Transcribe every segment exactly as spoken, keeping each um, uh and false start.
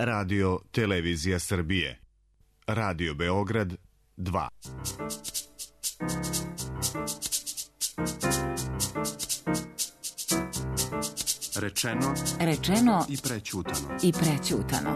Radio Televizija Srbije. Radio Beograd dva. Rečeno, rečeno i prećutano. I prećutano.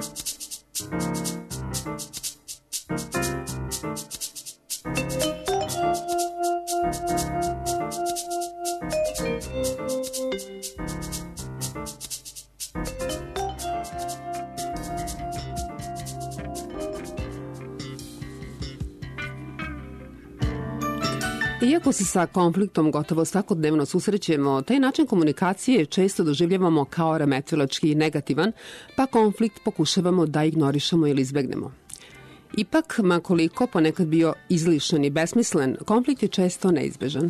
Iako se sa konfliktom gotovo svakodnevno susrećemo, taj način komunikacije često doživljavamo kao remetilački i negativan, pa konflikt pokušavamo da ignorišemo ili izbegnemo. Ipak, makoliko ponekad bio izlišan i besmislen, konflikt je često neizbežan.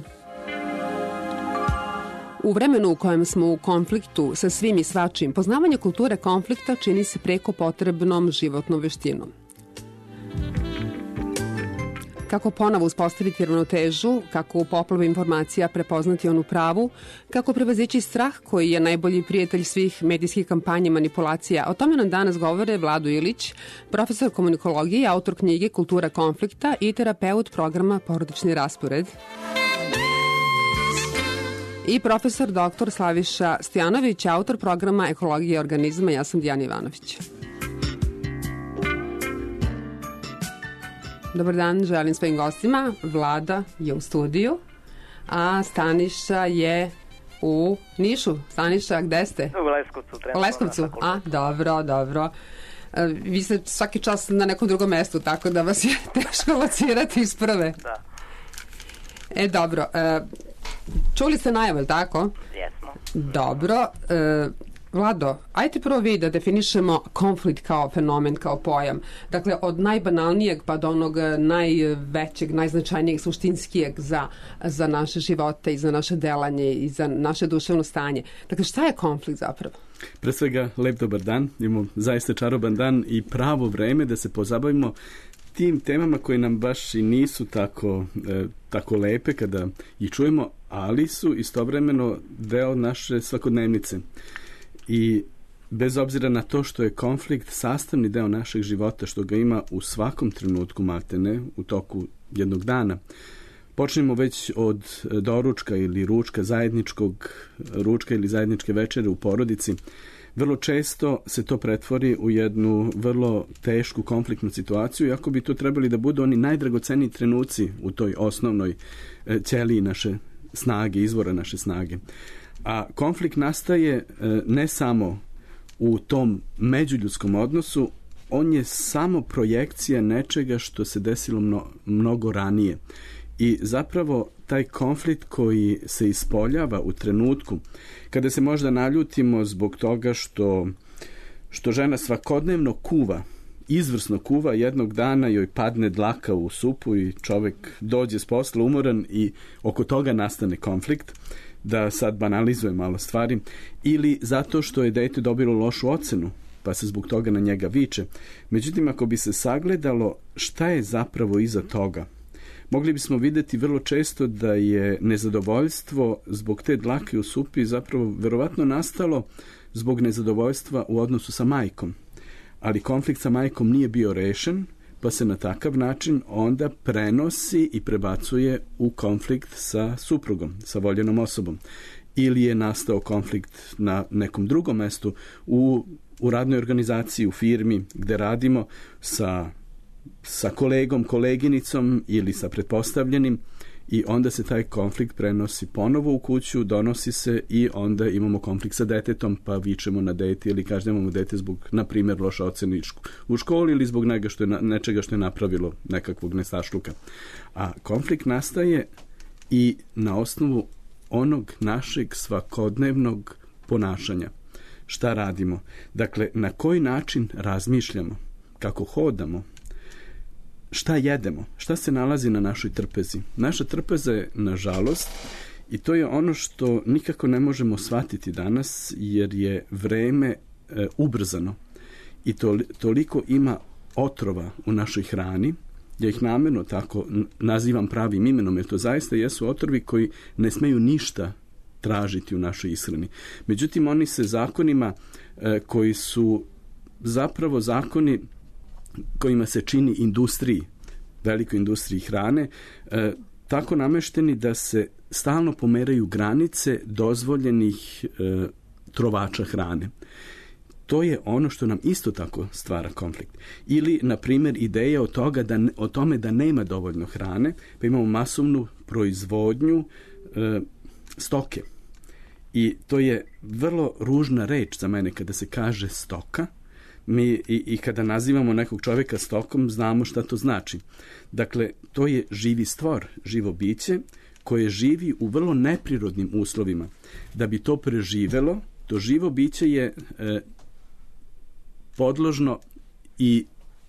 U vremenu u kojem smo u konfliktu sa svim i svačim, poznavanje kulture konflikta čini se preko potrebnom životnom veštinom. Kako ponovo uspostaviti ravnotežu, kako u poplavi informacija prepoznati onu pravu, kako prevazići strah koji je najbolji prijatelj svih medijskih kampanja i manipulacija. O tome nam danas govore Vlado Ilić, profesor komunikologije, autor knjige Kultura konflikta i terapeut programa Porodični raspored. I profesor doktor Slaviša Stojanović, autor programa Ekologija organizma. Ja sam Dijana Ivanović. Dobar dan, želim svojim gostima. Vlada je u studiju, a Staniša je u Nišu. Staniša, gde ste? U Leskovcu. U Leskovcu, a, dobro, dobro. Vi ste svaki čas na nekom drugom mestu, tako da vas je teško locirati iz prve. Da. E, dobro. Čuli ste najavu, tako? Jesmo. Dobro. Vlado, ajte prvo vi da definišemo konflikt kao fenomen, kao pojam. Dakle, od najbanalnijeg pa do onog najvećeg, najznačajnijeg, suštinskijeg za, za naše živote i za naše delanje i za naše duševno stanje. Dakle, šta je konflikt zapravo? Pre svega, lep dobar dan. Imamo zaista čaroban dan i pravo vreme da se pozabavimo tim temama koje nam baš i nisu tako, e, tako lepe kada ih čujemo, ali su istovremeno deo naše svakodnevnice. I bez obzira na to što je konflikt sastavni deo našeg života, što ga ima u svakom trenutku maltene, u toku jednog dana, počnemo već od doručka ili ručka zajedničkog, ručka ili zajedničke večere u porodici. Vrlo često se to pretvori u jednu vrlo tešku konfliktnu situaciju, iako bi to trebali da budu oni najdragoceniji trenuci u toj osnovnoj ćeliji naše snage, izvora naše snage. A konflikt nastaje ne samo u tom međuljudskom odnosu, on je samo projekcija nečega što se desilo mno, mnogo ranije. I zapravo taj konflikt koji se ispoljava u trenutku kada se možda naljutimo zbog toga što, što žena svakodnevno kuva, izvrsno kuva, jednog dana joj padne dlaka u supu i čovek dođe s posla umoran i oko toga nastane konflikt, da sad banalizuje malo stvari, ili zato što je dete dobilo lošu ocenu, pa se zbog toga na njega viče. Međutim, ako bi se sagledalo šta je zapravo iza toga, mogli bismo videti vrlo često da je nezadovoljstvo zbog te dlake u supi zapravo verovatno nastalo zbog nezadovoljstva u odnosu sa majkom. Ali konflikt sa majkom nije bio rešen, pa se na takav način onda prenosi i prebacuje u konflikt sa suprugom, sa voljenom osobom. Ili je nastao konflikt na nekom drugom mestu, u, u radnoj organizaciji, u firmi gde radimo sa, sa kolegom, koleginicom ili sa pretpostavljenim, i onda se taj konflikt prenosi ponovo u kuću, donosi se i onda imamo konflikt sa detetom, pa vičemo na dete ili kažnjavamo dete zbog, na primjer, loše ocene u školi ili zbog nečega što je, nečega što je napravilo nekakvog nestašluka. A konflikt nastaje i na osnovu onog našeg svakodnevnog ponašanja. Šta radimo? Dakle, na koji način razmišljamo, kako hodamo, šta jedemo, šta se nalazi na našoj trpezi. Naša trpeza je, nažalost, i to je ono što nikako ne možemo shvatiti danas, jer je vreme e, ubrzano i to, toliko ima otrova u našoj hrani. Ja ih namjerno tako nazivam pravim imenom, jer to zaista jesu otrovi koji ne smeju ništa tražiti u našoj ishrani. Međutim, oni se zakonima e, koji su zapravo zakoni kojima se čini industriji, velikoj industriji hrane, e, tako namešteni da se stalno pomeraju granice dozvoljenih e, trovača hrane. To je ono što nam isto tako stvara konflikt. Ili, na primjer, ideja o, toga da, o tome da nema dovoljno hrane, pa imamo masovnu proizvodnju e, stoke. I to je vrlo ružna reč za mene kada se kaže stoka. Mi i, i kada nazivamo nekog čovjeka stokom, znamo šta to znači. Dakle, to je živi stvor, živo biće, koje živi u vrlo neprirodnim uslovima. Da bi to preživelo, to živo biće je e, podložno i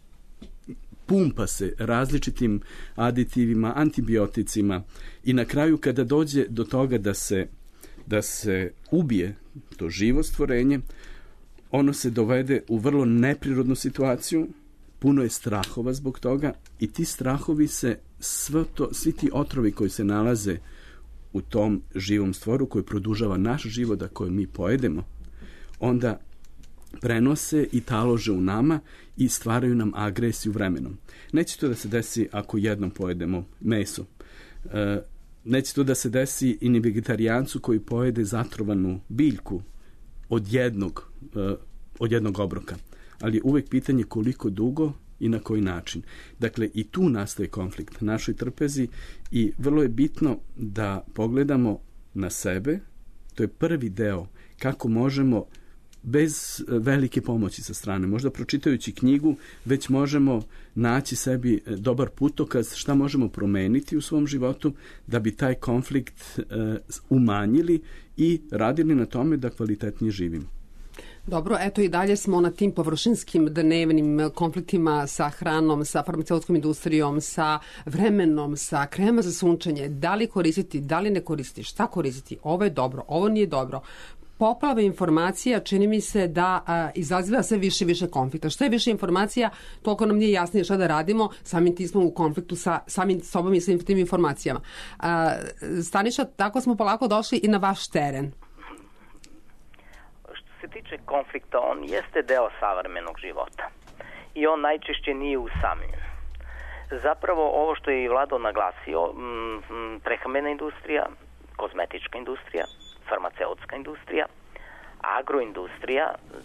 pumpa se različitim aditivima, antibioticima i na kraju kada dođe do toga da se, da se ubije to živo stvorenje, ono se dovede u vrlo neprirodnu situaciju, puno je strahova zbog toga i ti strahovi se, sve to, svi ti otrovi koji se nalaze u tom živom stvoru koji produžava naš život, a koje mi pojedemo, onda prenose i talože u nama i stvaraju nam agresiju vremenom. Neće to da se desi ako jednom pojedemo meso. E, neće to da se desi i ni vegetarijancu koji pojede zatrovanu biljku od jednog, e, od jednog obroka. Ali je uvek pitanje koliko dugo i na koji način. Dakle, i tu nastaje konflikt našoj trpezi i vrlo je bitno da pogledamo na sebe. To je prvi deo kako možemo bez velike pomoći sa strane. Možda pročitajući knjigu već možemo naći sebi dobar putokaz šta možemo promeniti u svom životu da bi taj konflikt e, umanjili i radili na tome da kvalitetnije živimo. Dobro, eto i dalje smo na tim površinskim dnevnim konfliktima sa hranom, sa farmaceutskom industrijom, sa vremenom, sa krema za sunčanje. Da li koristiti, da li ne koristiti, šta koristiti? Ovo je dobro, ovo nije dobro. Poplava informacija čini mi se da a, izaziva sve više i više konflikta. Što je više informacija, toliko nam nije jasnije šta da radimo, samim tim smo u konfliktu sa samim sobom i sa tim informacijama. A, Staniša, tako smo polako došli i na vaš teren. Što se tiče konflikta, on jeste deo savremenog života i on najčešće nije usamljen. Zapravo ovo što je i Vlado naglasio, m, prehrambena industrija, kozmetička industrija, farmaceutska industrija, agroindustrija,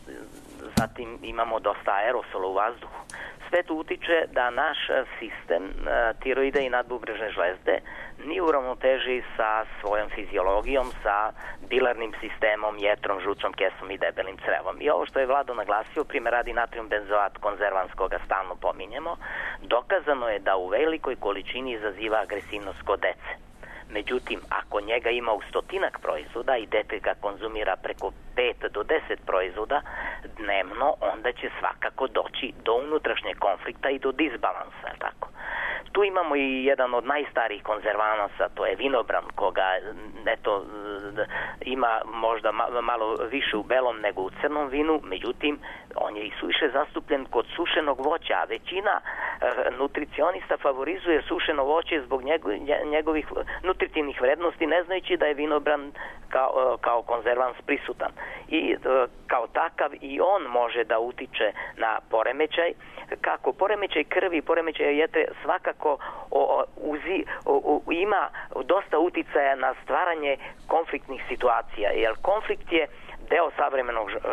zatim imamo dosta aerosola u vazduhu. Sve to utiče da naš sistem tiroida i nadbubrežne žlezde nije u ravnoteži sa svojom fiziologijom, sa bilarnim sistemom, jetrom, žučom kesom i debelim crevom. I ovo što je Vlado naglasio, primjer radi natrium benzoat konzervanskoga stalno pominjemo, dokazano je da u velikoj količini izaziva agresivnost kod dece. Međutim, ako njega ima u stotinak proizvoda i dete ga konzumira preko pet do deset proizvoda dnevno, onda će svakako doći do unutrašnjeg konflikta i do disbalansa, tako. Tu imamo i jedan od najstarijih konzervanasa, to je vinobran, koga eto, ima možda malo više u belom nego u crnom vinu, međutim, on je i suviše zastupljen kod sušenog voća, a većina nutricionista favorizuje sušeno voće zbog njegovih nutritivnih vrednosti, ne znajući da je vinobran kao, kao konzervans prisutan. I kao takav i on može da utiče na poremećaj, kako poremećaj krvi, poremećaj jetre svakako o, uzi, o, o, ima dosta uticaja na stvaranje konfliktnih situacija, jer konflikt je deo savremenog uh,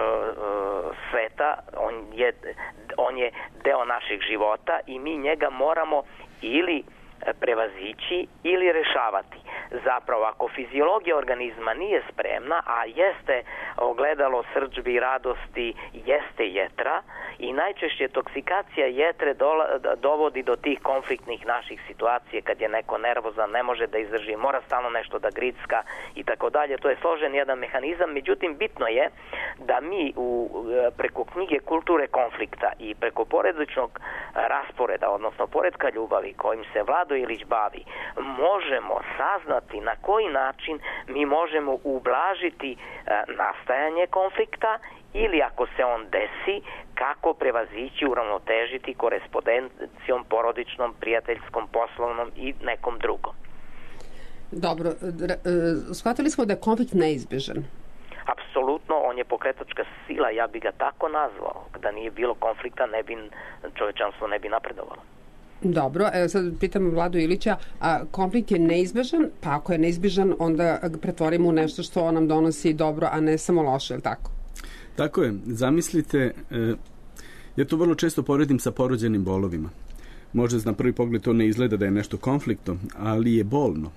sveta, on je, on je deo našeg života i mi njega moramo ili prevazići ili rešavati. Zapravo, ako fiziologija organizma nije spremna, a jeste ogledalo srdžbi i radosti, jeste jetra i najčešće toksikacija jetre dola, dovodi do tih konfliktnih naših situacija kad je neko nervozan, ne može da izdrži, mora stalno nešto da gricka i tako dalje. To je složen jedan mehanizam, međutim bitno je da mi u, preko knjige kulture konflikta i preko poredičnog rasporeda, odnosno poretka ljubavi kojim se Vlado Ilić bavi, možemo saznati na koji način mi možemo ublažiti e, nastajanje konflikta ili ako se on desi, kako prevazići, uravnotežiti korespondencijom, porodičnom, prijateljskom, poslovnom i nekom drugom. Dobro, shvatili smo da je konflikt neizbježan. Apsolutno, on je pokretačka sila, ja bi ga tako nazvao. Da nije bilo konflikta, ne bi, čovečanstvo ne bi napredovalo. Dobro, evo sad pitam Vladu Ilića, a konflikt je neizbežan, pa ako je neizbežan, onda ga pretvorimo u nešto što nam donosi dobro, a ne samo loše, je li tako? Tako je, zamislite, e, ja to vrlo često poredim sa porođenim bolovima. Možda na prvi pogled to ne izgleda da je nešto konfliktno, ali je bolno.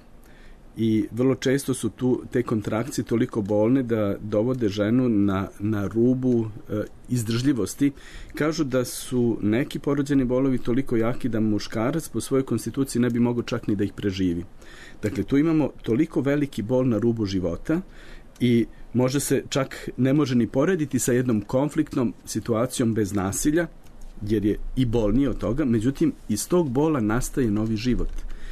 I vrlo često su tu te kontrakcije toliko bolne da dovode ženu na, na rubu e, izdržljivosti. Kažu da su neki porođeni bolovi toliko jaki da muškarac po svojoj konstituciji ne bi mogao čak ni da ih preživi. Dakle, tu imamo toliko veliki bol na rubu života i može se čak ne može ni porediti sa jednom konfliktnom situacijom bez nasilja, jer je i bolnije od toga, međutim, iz tog bola nastaje novi život.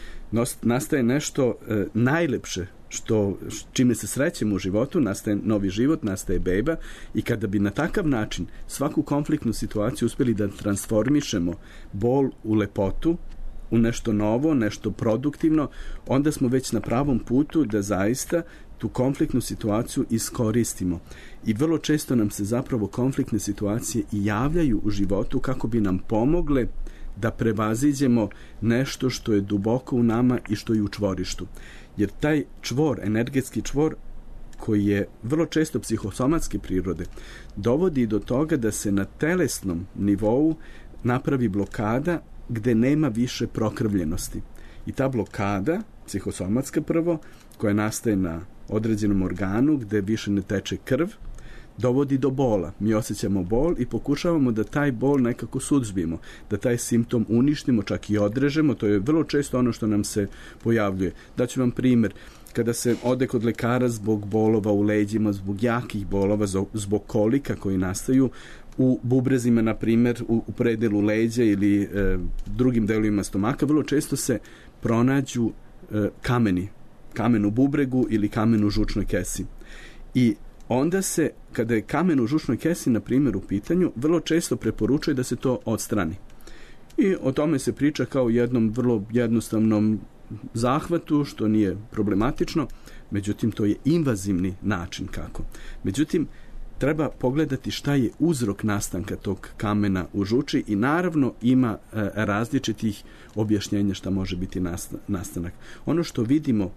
Nastaje nešto e, najlepše što čime se srećemo u životu, nastaje novi život, nastaje beba i kada bi na takav način svaku konfliktnu situaciju uspjeli da transformišemo bol u lepotu, u nešto novo, nešto produktivno, onda smo već na pravom putu da zaista tu konfliktnu situaciju iskoristimo. I vrlo često nam se zapravo konfliktne situacije i javljaju u životu kako bi nam pomogle da prevaziđemo nešto što je duboko u nama i što je u čvorištu. Jer taj čvor, energetski čvor, koji je vrlo često psihosomatske prirode, dovodi do toga da se na telesnom nivou napravi blokada gde nema više prokrvljenosti. I ta blokada, psihosomatska prvo, koja nastaje na određenom organu gde više ne teče krv, dovodi do bola. Mi osjećamo bol i pokušavamo da taj bol nekako suzbijemo, da taj simptom uništimo, čak i odrežemo. To je vrlo često ono što nam se pojavljuje. Daću vam primjer. Kada se ode kod lekara zbog bolova u leđima, zbog jakih bolova, zbog kolika koji nastaju u bubrezima, na primjer, u, u predelu leđa ili e, drugim delovima stomaka, vrlo često se pronađu e, kameni, kamen u bubregu ili kamen u žučnoj kesi. I onda se, kada je kamen u žučnoj kesi, na primjer, u pitanju, vrlo često preporučuje da se to odstrani. I o tome se priča kao jednom vrlo jednostavnom zahvatu, što nije problematično, međutim, to je invazivni način kako. Međutim, treba pogledati šta je uzrok nastanka tog kamena u žuči i naravno ima e, različitih objašnjenja šta može biti nastanak. Ono što vidimo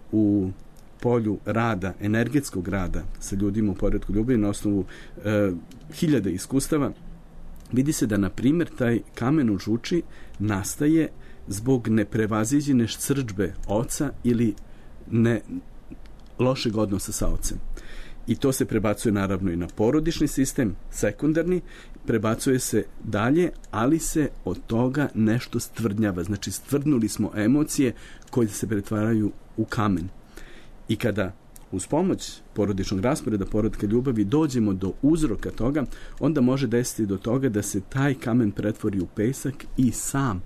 u polju rada, energetskog rada sa ljudima u poredku ljubavi na osnovu e, hiljade iskustava, vidi se da, na primjer, taj kamen u žuči nastaje zbog neprevaziđene srdžbe oca ili ne lošeg odnosa sa ocem. I to se prebacuje naravno i na porodični sistem, sekundarni, prebacuje se dalje, ali se od toga nešto stvrdnjava. Znači, stvrdnuli smo emocije koje se pretvaraju u kamen. I kada uz pomoć porodičnog rasporeda, porodka ljubavi, dođemo do uzroka toga, onda može desiti do toga da se taj kamen pretvori u pesak i sam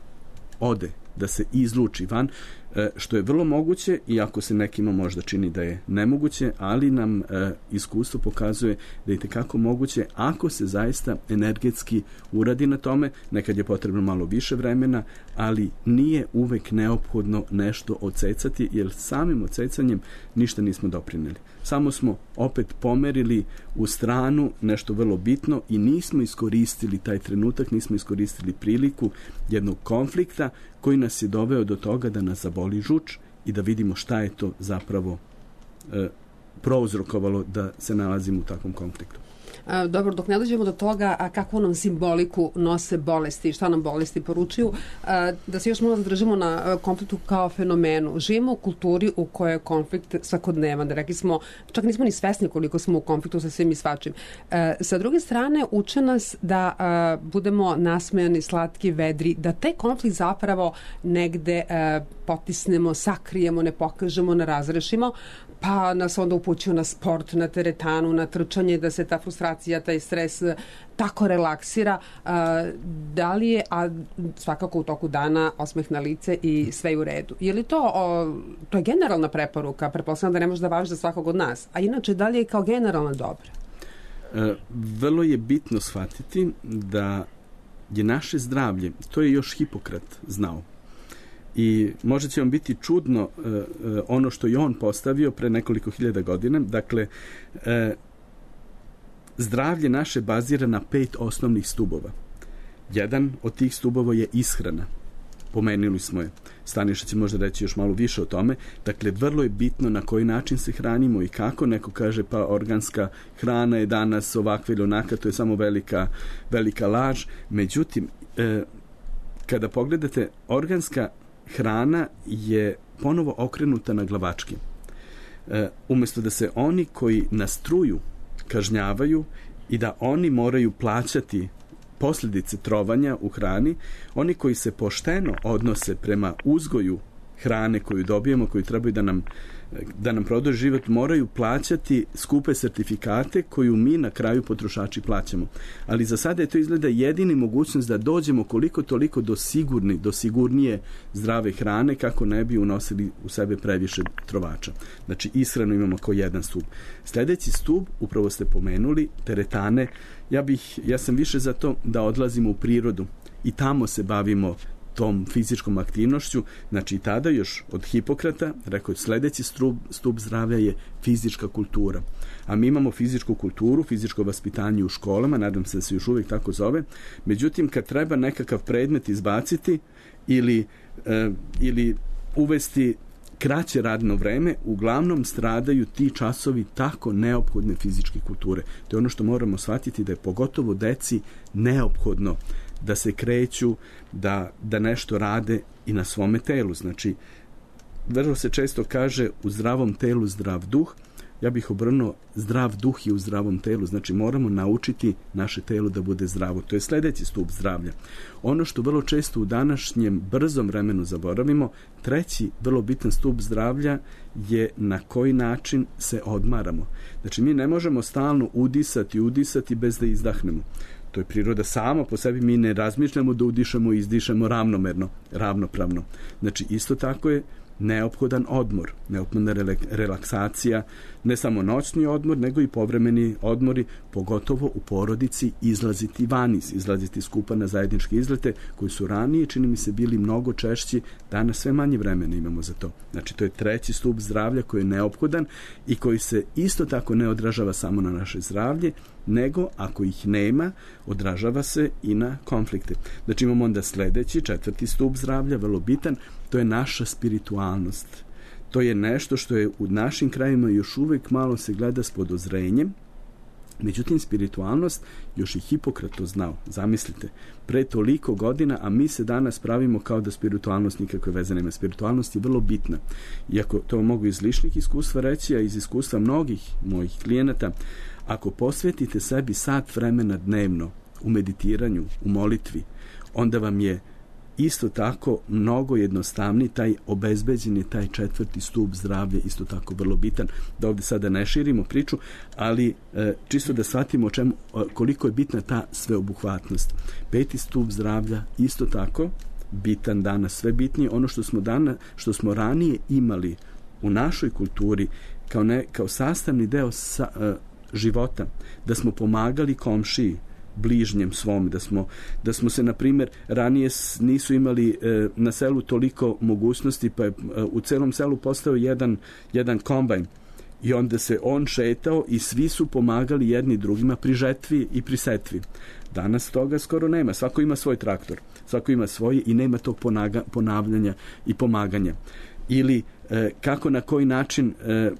ode, da se izluči van, što je vrlo moguće, iako se nekima možda čini da je nemoguće, ali nam e, iskustvo pokazuje da je itekako moguće ako se zaista energetski uradi na tome. Nekad je potrebno malo više vremena, ali nije uvek neophodno nešto odsecati, jer samim odsecanjem ništa nismo doprineli. Samo smo opet pomerili u stranu nešto vrlo bitno i nismo iskoristili taj trenutak, nismo iskoristili priliku jednog konflikta koji nas je doveo do toga da nas zaboli žuč i da vidimo šta je to zapravo e, prouzrokovalo da se nalazimo u takvom konfliktu. A, dobro, dok ne dođemo do toga, a kakvu nam simboliku nose bolesti, šta nam bolesti poručuju, a, da se još malo zadržimo na konfliktu kao fenomenu. Živimo u kulturi u kojoj je konflikt svakodnevan, da rekli smo, čak nismo ni svesni koliko smo u konfliktu sa svim i svačim. A, sa druge strane, uče nas da a, budemo nasmejani, slatki, vedri, da taj konflikt zapravo negde a, potisnemo, sakrijemo, ne pokažemo, ne razrešimo, pa nas onda upućuju na sport, na teretanu, na trčanje, da se ta frustracija, taj stres tako relaksira. Da li je, a svakako u toku dana, osmeh na lice i sve u redu. Je li to, o, to je generalna preporuka, pretpostavljam da ne može da važi za svakog od nas, a inače da li je kao generalna dobra? E, vrlo je bitno shvatiti da je naše zdravlje, to je još Hipokrat znao. I možda će vam biti čudno e, ono što je on postavio pre nekoliko hiljada godina. Dakle, e, zdravlje naše bazira na pet osnovnih stubova. Jedan od tih stubova je ishrana. Pomenuli smo je. Staniša će možda reći još malo više o tome. Dakle, vrlo je bitno na koji način se hranimo i kako. Neko kaže pa organska hrana je danas ovakva ili onaka, to je samo velika, velika laž. Međutim, e, kada pogledate, organska hrana je ponovo okrenuta na glavačke. E, umjesto da se oni koji nas truju kažnjavaju i da oni moraju plaćati posljedice trovanja u hrani, oni koji se pošteno odnose prema uzgoju hrane koju dobijemo, koju trebaju da nam, da nam produži život, moraju plaćati skupe sertifikate koju mi na kraju potrošači plaćamo. Ali za sada je to izgleda jedini mogućnost da dođemo koliko toliko do sigurni, do sigurnije zdrave hrane kako ne bi unosili u sebe previše trovača. Znači, ishranu imamo kao jedan stup. Sljedeći stup, upravo ste pomenuli, teretane. Ja, bih, ja sam više za to da odlazimo u prirodu i tamo se bavimo tom fizičkom aktivnošću. Znači, tada još od Hipokrata rekao, sljedeći stup, stup zdravlja je fizička kultura. A mi imamo fizičku kulturu, fizičko vaspitanje u školama, nadam se da se još uvijek tako zove. Međutim, kad treba nekakav predmet izbaciti ili, e, ili uvesti kraće radno vreme, uglavnom stradaju ti časovi tako neophodne fizičke kulture. To je ono što moramo shvatiti, da je pogotovo deci neophodno da se kreću, da, da nešto rade i na svome telu. Znači, vrlo se često kaže u zdravom telu zdrav duh. Ja bih obrnuo, zdrav duh je u zdravom telu. Znači, moramo naučiti naše telo da bude zdravo. To je sljedeći stup zdravlja. Ono što vrlo često u današnjem brzom vremenu zaboravimo, treći vrlo bitan stup zdravlja je na koji način se odmaramo. Znači, mi ne možemo stalno udisati, udisati bez da izdahnemo. To je priroda sama po sebi, mi ne razmišljamo da udišemo i izdišemo ravnomerno, ravnopravno. Znači, isto tako je neophodan odmor, neophodna relaksacija, ne samo noćni odmor, nego i povremeni odmori, pogotovo u porodici, izlaziti vani, izlaziti skupa na zajedničke izlete, koji su ranije, čini mi se, bili mnogo češći, danas sve manje vremena imamo za to. Znači, to je treći stup zdravlja koji je neophodan i koji se isto tako ne odražava samo na naše zdravlje, nego ako ih nema, odražava se i na konflikte. Znači, imamo onda sljedeći, četvrti stup zdravlja, vrlo bitan, to je naša spiritualnost. To je nešto što je u našim krajima još uvijek malo se gleda s podozrenjem. Međutim, spiritualnost, još i Hipokrat to znao, zamislite, pre toliko godina, a mi se danas pravimo kao da spiritualnost nikakve veze nema. Spiritualnost je vrlo bitna. Iako to mogu iz ličnih iskustva reći, a iz iskustva mnogih mojih klijenata, ako posvetite sebi sat vremena dnevno u meditiranju, u molitvi, onda vam je isto tako mnogo jednostavniji taj obezbeđeni, taj četvrti stup zdravlja, isto tako vrlo bitan. Da ovdje sada ne širimo priču, ali e, čisto da shvatimo o čemu, koliko je bitna ta sveobuhvatnost. Peti stup zdravlja isto tako bitan danas, sve bitnije. Ono što smo danas, što smo ranije imali u našoj kulturi kao, ne, kao sastavni deo sa, e, života, da smo pomagali komšiji, bližnjem svom, da smo, da smo se, na primjer, ranije nisu imali e, na selu toliko mogućnosti, pa je e, u celom selu postao jedan, jedan kombajn i onda se on šetao i svi su pomagali jedni drugima pri žetvi i pri setvi. Danas toga skoro nema. Svako ima svoj traktor, svako ima svoje i nema tog ponaga, ponavljanja i pomaganja. Ili e, kako, na koji način e,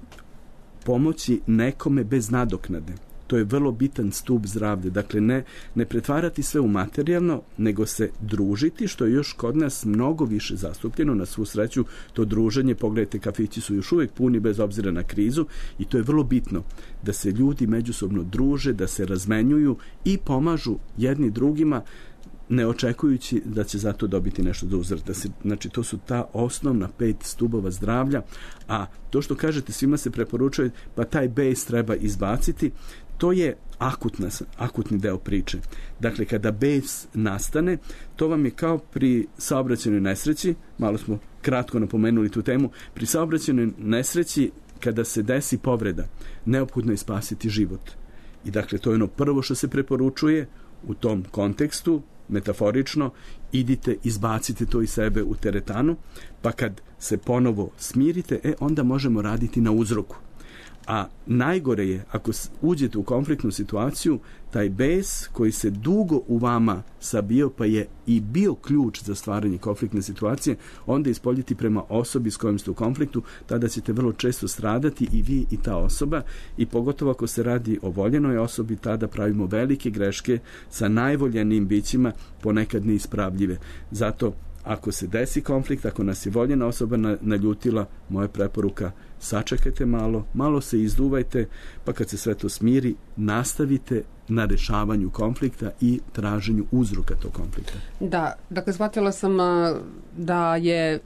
pomoći nekome bez nadoknade. To je vrlo bitan stup zdravlja. Dakle, ne, ne pretvarati sve u materijalno, nego se družiti, što je još kod nas mnogo više zastupljeno. Na svu sreću, to druženje, pogledajte, kafići su još uvijek puni bez obzira na krizu i to je vrlo bitno, da se ljudi međusobno druže, da se razmenjuju i pomažu jedni drugima, ne očekujući da će zato dobiti nešto za uzvrat. Da se, znači, to su ta osnovna pet stubova zdravlja, a to što kažete, svima se preporučuje, pa taj bes treba izbaciti, to je akutna, akutni deo priče. Dakle, kada bes nastane, to vam je kao pri saobraćajnoj nesreći, malo smo kratko napomenuli tu temu, pri saobraćajnoj nesreći, kada se desi povreda, neophodno je spasiti život. I dakle, to je ono prvo što se preporučuje u tom kontekstu, metaforično, idite, izbacite to iz sebe u teretanu, pa kad se ponovo smirite, e, onda možemo raditi na uzroku. A najgore je, ako uđete u konfliktnu situaciju, taj bes koji se dugo u vama sabio, pa je i bio ključ za stvaranje konfliktne situacije, onda ispoljiti prema osobi s kojom ste u konfliktu, tada ćete vrlo često stradati i vi i ta osoba, i pogotovo ako se radi o voljenoj osobi, tada pravimo velike greške sa najvoljenijim bićima, ponekad neispravljive. Zato, ako se desi konflikt, ako nas je voljena osoba naljutila, moja preporuka, sačekajte malo, malo se izduvajte, pa kad se sve to smiri, nastavite na rešavanju konflikta i traženju uzroka tog konflikta. Da, dakle, shvatila sam da je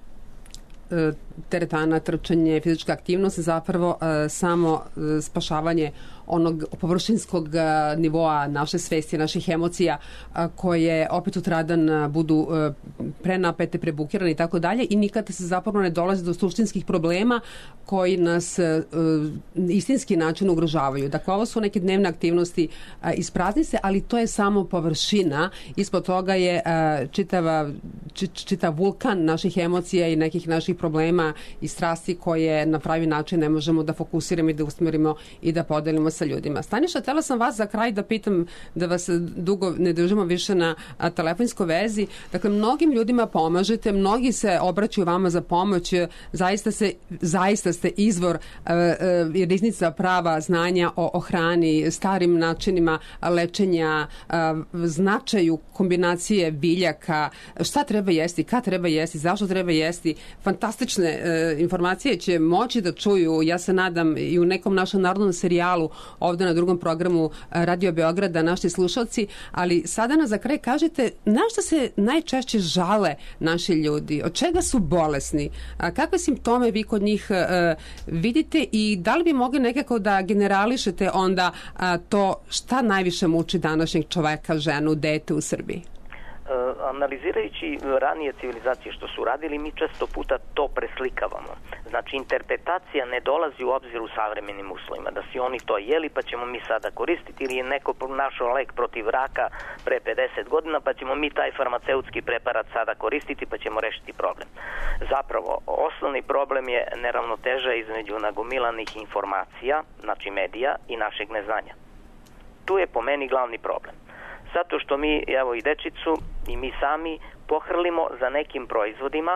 teretana, trčanje, fizička aktivnost zapravo samo spašavanje onog površinskog nivoa naše svesti, naših emocija koje opet utradan budu prenapete, prebukirane i tako dalje, i nikada se zapravo ne dolazi do suštinskih problema koji nas istinski način ugrožavaju. Dakle, ovo su neke dnevne aktivnosti isprazni se, ali to je samo površina. Ispod toga je čitava, čitav vulkan naših emocija i nekih naših problema i strasti koje na pravi način ne možemo da fokusiramo i da usmerimo i da podelimo sa ljudima. Staniša, htjela sam vas za kraj da pitam, da vas dugo ne držimo više na a, telefonskoj vezi. Dakle, mnogim ljudima pomažete, mnogi se obraćaju vama za pomoć, zaista, se, zaista ste izvor a, a, riznica prava znanja o, o hrani, starim načinima lečenja, a, značaju kombinacije biljaka, šta treba jesti, kad treba jesti, zašto treba jesti. Fantastične e, informacije će moći da čuju, ja se nadam, i u nekom našem narodnom serijalu ovdje na drugom programu Radio Beograda, naši slušalci, ali sada na za kraj kažete na što se najčešće žale naši ljudi, od čega su bolesni, a kakve simptome vi kod njih a, vidite i da li bi mogli nekako da generališete onda a, to šta najviše muči današnjeg čoveka, ženu, dete u Srbiji? Analizirajući ranije civilizacije što su radili, mi često puta to preslikavamo. Znači, interpretacija ne dolazi u obzir u savremenim uslovima, da si oni to jeli pa ćemo mi sada koristiti, ili je neko našao lek protiv raka pre pedeset godina pa ćemo mi taj farmaceutski preparat sada koristiti pa ćemo rešiti problem. Zapravo, osnovni problem je neravnoteža između nagomilanih informacija, znači medija, i našeg neznanja. Tu je po meni glavni problem. Zato što mi, evo i dečicu i mi sami, pohrlimo za nekim proizvodima,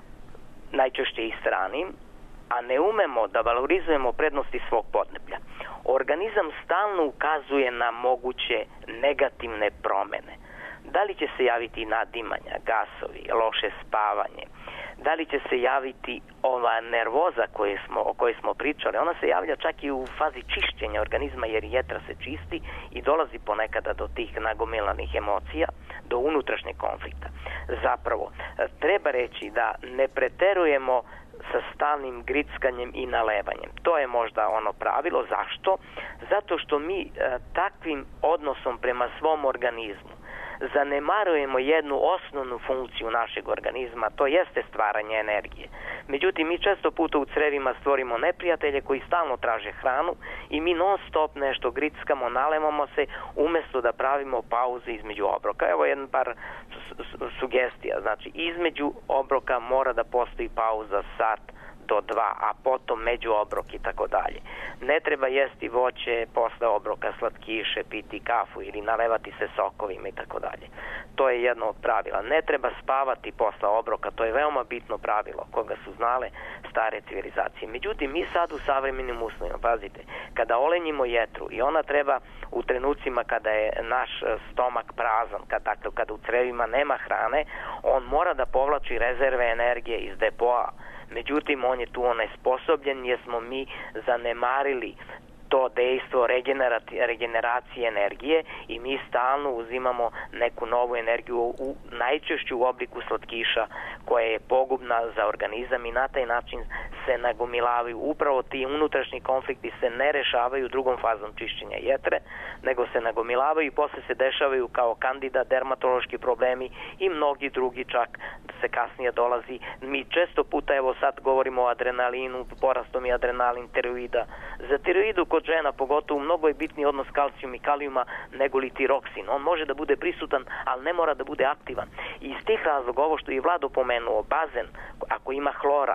najčešće i stranim, a ne umemo da valorizujemo prednosti svog podneblja. Organizam stalno ukazuje na moguće negativne promene. Da li će se javiti nadimanja, gasovi, loše spavanje, da li će se javiti ova nervoza koje smo, o kojoj smo pričali, ona se javlja čak i u fazi čišćenja organizma, jer jetra se čisti i dolazi ponekada do tih nagomilanih emocija, do unutrašnjeg konflikta. Zapravo, treba reći da ne preterujemo sa stalnim grickanjem i nalevanjem. To je možda ono pravilo. Zašto? Zato što mi e, takvim odnosom prema svom organizmu zanemarujemo jednu osnovnu funkciju našeg organizma, to jeste stvaranje energije. Međutim, mi često puta u crevima stvorimo neprijatelje koji stalno traže hranu i mi non stop nešto grickamo, nalevamo se, umjesto da pravimo pauze između obroka. Evo jedan par sugestija. Znači, između obroka mora da postoji pauza sat do dva, a potom među obrok i tako dalje. Ne treba jesti voće posle obroka, slatkiše, piti kafu ili nalevati se sokovima i tako dalje. To je jedno od pravila. Ne treba spavati posle obroka, to je veoma bitno pravilo koga su znale stare civilizacije. Međutim, mi sad u savremenim uslovima, pazite, kada olenjimo jetru i ona treba u trenucima kada je naš stomak prazan, kad, dakle, kada u crevima nema hrane, on mora da povlači rezerve energije iz depoa. Međutim, on je tu onesposobljen jer smo mi zanemarili to dejstvo regeneracije energije i mi stalno uzimamo neku novu energiju u najčešću u obliku slatkiša koja je pogubna za organizam i na taj način se nagomilavaju. Upravo ti unutrašnji konflikti se ne rešavaju drugom fazom čišćenja jetre, nego se nagomilavaju i posle se dešavaju kao kandida, dermatološki problemi i mnogi drugi, čak da se kasnije dolazi. Mi često puta, evo sad govorimo o adrenalinu, porastom i adrenalin, tiroida. Za tiroidu kod žena pogotovo mnogo je bitniji odnos kalcijum i kalijuma nego li tiroksin. On može da bude prisutan, ali ne mora da bude aktivan. I iz tih razloga, ovo što je Vlado pomenuo, bazen, ako ima hlora,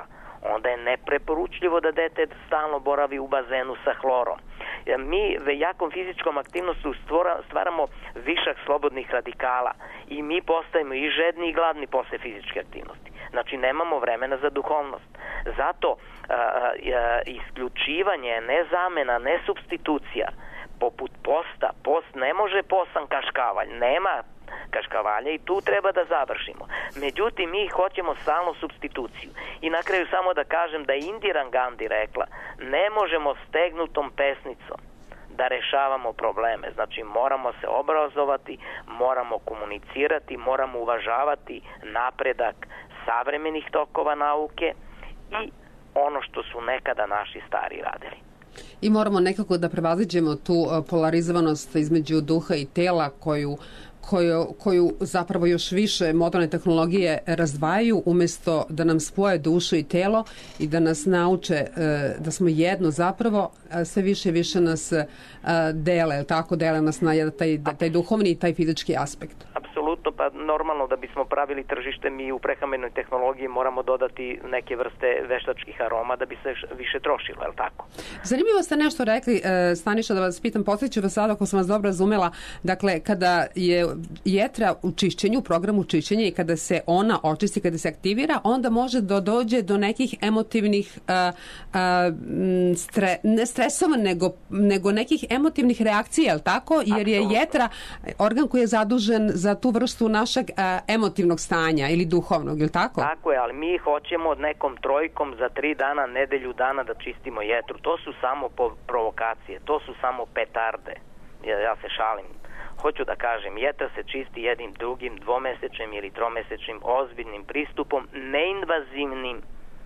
onda je nepreporučljivo da dete stalno boravi u bazenu sa hlorom. Mi jakom fizičkom aktivnošću stvaramo višak slobodnih radikala i mi postajemo i žedni i gladni posle fizičke aktivnosti. Znači, nemamo vremena za duhovnost. Zato a, a, isključivanje, ne zamena, ne supstitucija, poput posta, post ne može postan kaškavalj, nema kaškavalja i tu treba da završimo. Međutim, mi hoćemo stalno supstituciju. I na kraju samo da kažem da je Indira Gandhi rekla, ne možemo stegnutom pesnicom da rešavamo probleme. Znači, moramo se obrazovati, moramo komunicirati, moramo uvažavati napredak savremenih tokova nauke i ono što su nekada naši stari radili. I moramo nekako da prevaziđemo tu polarizovanost između duha i tela koju Koju, koju zapravo još više moderne tehnologije razdvajaju umjesto da nam spoje dušu i telo i da nas nauče e, da smo jedno zapravo, sve više i više nas e, dele, tako dele nas na taj, taj duhovni i taj fizički aspekt. Apsolutno, pa normalno da bismo pravili tržište, mi u prehrambenoj tehnologiji moramo dodati neke vrste veštačkih aroma da bi se više trošilo, je li tako? Zanimljivo ste nešto rekli, Staniša, da vas pitam, podsjeću vas sada ako sam vas dobro razumela, dakle, kada je jetra u čišćenju, u programu čišćenja i kada se ona očisti, kada se aktivira, onda može da dođe do nekih emotivnih a, a, stre, ne stresova, nego, nego nekih emotivnih reakcija, je li tako? Jer je jetra organ koji je zadužen za tu vrstu našeg a, emotivnog stanja ili duhovnog, je li tako? Tako je, ali mi hoćemo nekom trojkom za tri dana, nedelju dana da čistimo jetru. To su samo provokacije, to su samo petarde. Ja, ja se šalim. Hoću da kažem, jetra se čisti jednim drugim dvomesečnim ili tromesečnim ozbiljnim pristupom, neinvazivnim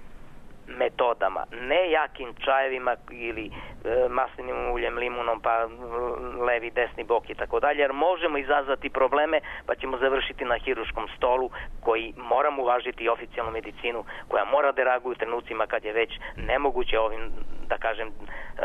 metodama, ne jakim čajevima ili e, maslinim uljem, limunom, pa levi, desni bok i tako dalje, jer možemo izazvati probleme, pa ćemo završiti na hiruškom stolu, koji moramo uvažiti i oficijalnu medicinu, koja mora da reaguje u trenucima kad je već nemoguće ovim, da kažem, e,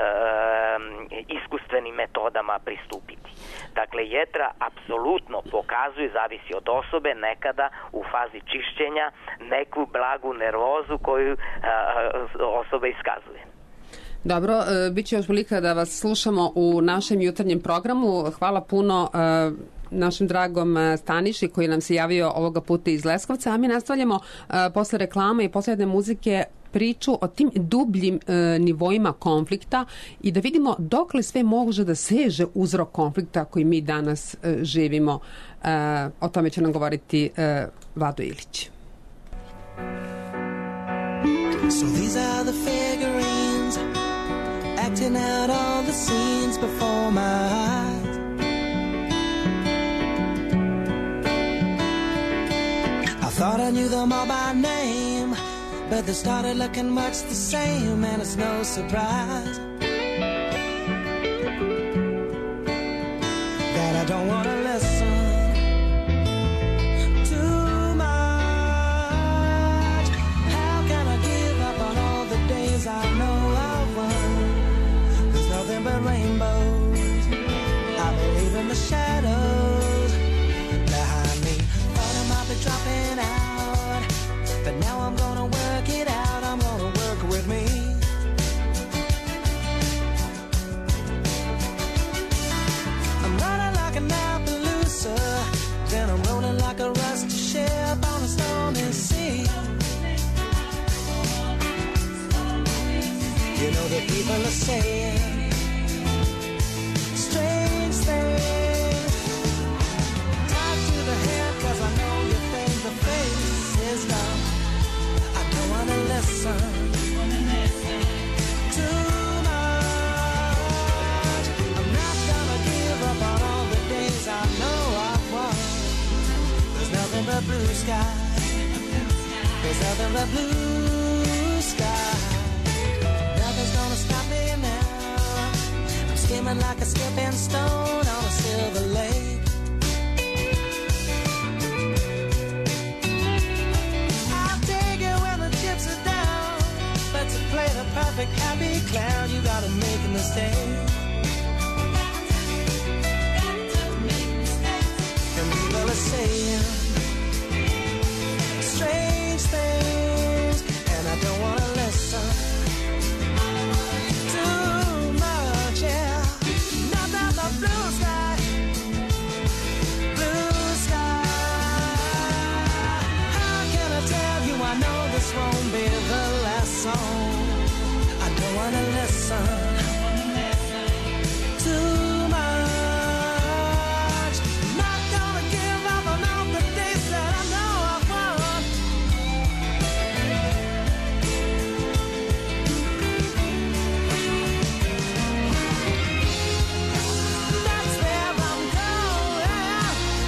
iskustvenim metodama pristupiti. Dakle, jetra apsolutno pokazuje, zavisi od osobe, nekada u fazi čišćenja, neku blagu nervozu koju a, osoba iskazuje. Dobro, e, bit će još prilika da vas slušamo u našem jutarnjem programu. Hvala puno e, našem dragom Staniši koji nam se javio ovoga puta iz Leskovca, a mi nastavljamo e, posle reklame i posle jedne muzike priču o tim dubljim e, nivoima konflikta i da vidimo dokle sve može da seže uzrok konflikta koji mi danas e, živimo. E, o tome će nam govoriti e, Vlado Ilić. So these are the figurines acting out all the scenes before my eyes. I thought I knew them all by name, but they started looking much the same, and it's no surprise that I don't want to listen too much. How can I give up on all the days I know I won? There's nothing but rainbows. I believe in the shadows behind me. Thought I might be dropping out, but now I'm gonna work it out. I'm gonna work with me. I'm running like an Appaloosa, then I'm rolling like a rusty ship on a stormy sea. You know the people are saying strange things. Tied to the head, cause I know you think the face is dumb. I don't wanna listen too much. I'm not gonna give up on all the days I know I've won. There's nothing but blue sky. There's nothing but blue sky. Nothing's gonna stop me now. I'm skimming like a skipping stone on a silver lake. I'll take it when the chips are down, but to play the perfect happy clown, you gotta make a mistake. And people are saying strange things, and I don't wanna listen. wrong. I don't wanna listen too much. Not gonna give up on all the days that I know I won. That's where I'm going.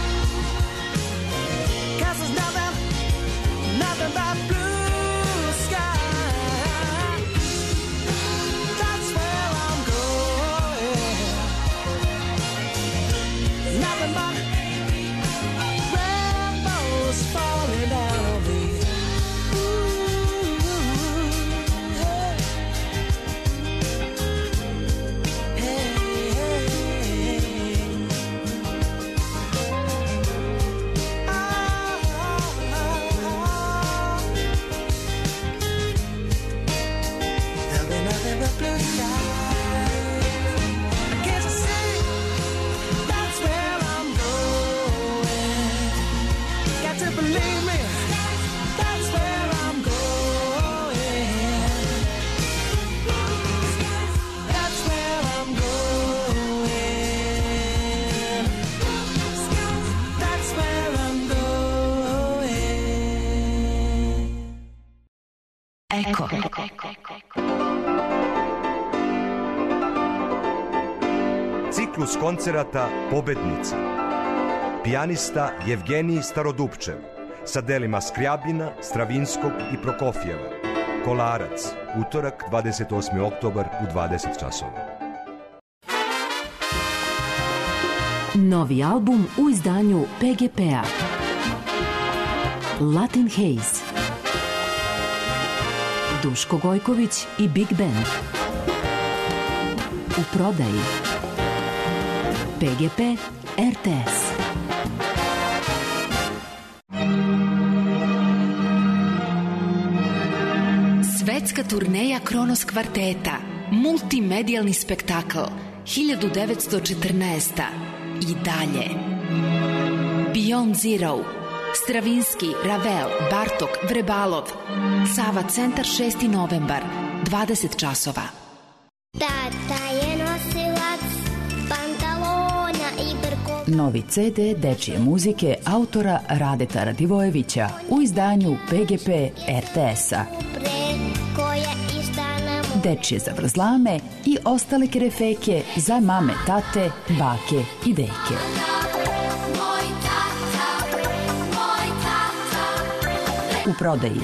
'Cause there's nothing, nothing but blue sky. That's where I'm going. Nothing but rainbows falling down on me. Ooh, hey, hey, hey. Ah, ah, ah. There'll be nothing but blue skies. Can't you see? That's where I'm going. Got to believe me. That's where I'm going. That's where I'm going. That's where I'm going. Eko. Ciklus koncerata Pobednici. Pijanista Jevgenij Starodupčev sa delima Skrjabina, Stravinskog i Prokofjeva. Kolarac, utorak dvadeset osmi oktobar u dvadeset časova. Novi album u izdanju P G P-a. Latin Haze. Duško Gojković i Big Band. U prodaji. P G P R T S. Svetska turneja Kronos kvarteta. Multimedijalni spektakl. hiljadu devetsto četrnaesta. I dalje. Beyond Zero. Stravinski, Ravel, Bartok, Vrebalov. Sava centar šesti novembar. dvadeset časova. Tata je nosilac pantalona i brkova. Novi C D dečije muzike autora Radeta Radivojevića u izdanju P G P R T S-a. Dečije zavrzlame i ostale kerefeke za mame, tate, bake i deke. U prodaji.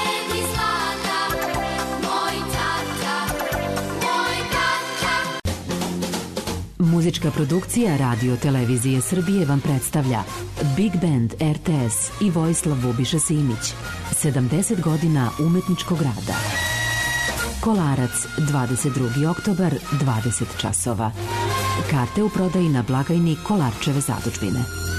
Muzička produkcija Radio Televizije Srbije vam predstavlja Big Band R T S i Vojislav Bubiša Simić. sedamdeset godina umetničkog rada. Kolarac, dvadeset drugi oktobar, dvadeset časova. Karte u prodaji na blagajni Kolarčeve zadužbine.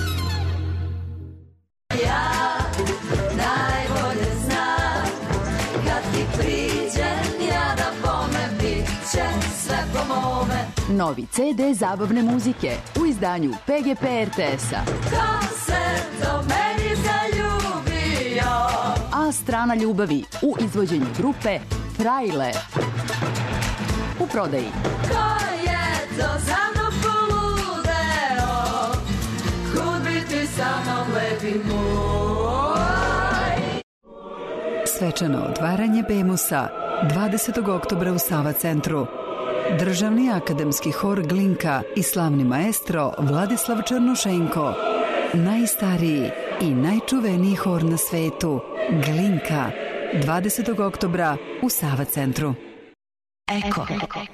Ja najbolje znam kad ti priđem ja da bome bit će sve po mome. Novi C D zabavne muzike u izdanju P G P R T S-a. Ko se do meni zaljubio? A strana ljubavi u izvođenju grupe Frajle. U prodaji. Ko je to za mnom poludeo? Kud bi ti sa mnom lepi moj? Svečano otvaranje Bemusa dvadesetog oktobra u Sava centru. Državni akademski hor Glinka i slavni maestro Vladislav Černošenko. Najstariji i najčuveniji hor na svetu Glinka. dvadesetog oktobra u Sava centru. Eko.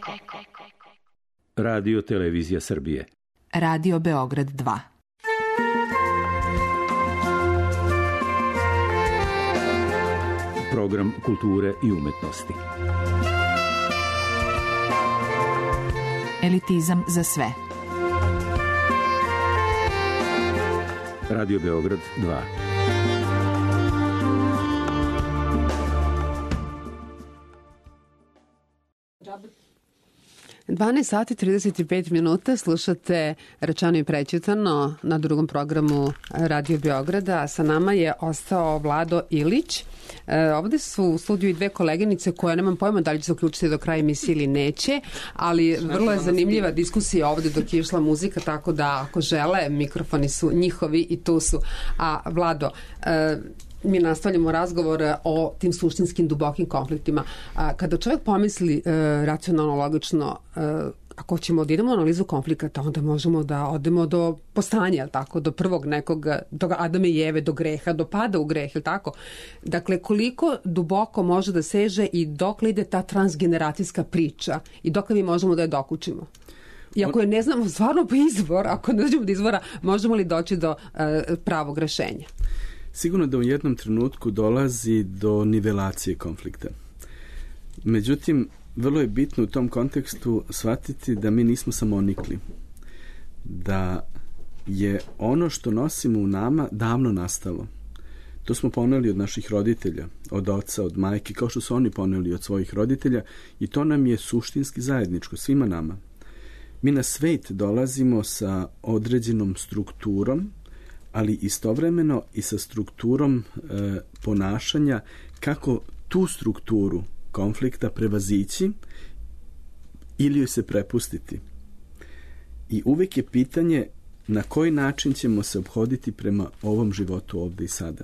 Radio Televizija Srbije. Radio Beograd dva. Program kulture i umetnosti. Elitizam za sve. Radio Beograd dva. dvanaest sati trideset pet minuta, slušate Rečeno i prećutano na drugom programu Radio Beograda. Sa nama je ostao Vlado Ilić. E, ovde su u studiju i dve koleginice koje nemam pojma da li će se uključiti do kraja emisije ili neće, ali vrlo je zanimljiva diskusija ovde dok je išla muzika, tako da ako žele, mikrofoni su njihovi i tu su. A Vlado, e, mi nastavljamo razgovor o tim suštinskim dubokim konfliktima. Kada čovjek pomisli e, racionalno, logično, e, ako ćemo da idemo u analizu konflikata, onda možemo da odemo do postanja, tako, do prvog nekog, do Adama i Eve, do greha, do pada u greh, ili tako? Dakle, koliko duboko može da seže i dokle ide ta transgeneracijska priča i dokle mi možemo da je dokučimo? I ako je ne znamo stvarno po izvor, ako ne dođemo do izvora, možemo li doći do e, pravog rešenja? Sigurno da u jednom trenutku dolazi do nivelacije konflikta. Međutim, vrlo je bitno u tom kontekstu shvatiti da mi nismo samonikli. Da je ono što nosimo u nama davno nastalo. To smo poneli od naših roditelja, od oca, od majke, kao što su oni poneli od svojih roditelja, i to nam je suštinski zajedničko, svima nama. Mi na svet dolazimo sa određenom strukturom, ali istovremeno i sa strukturom e, ponašanja, kako tu strukturu konflikta prevazići ili joj se prepustiti. I uvek je pitanje na koji način ćemo se obhoditi prema ovom životu ovde i sada.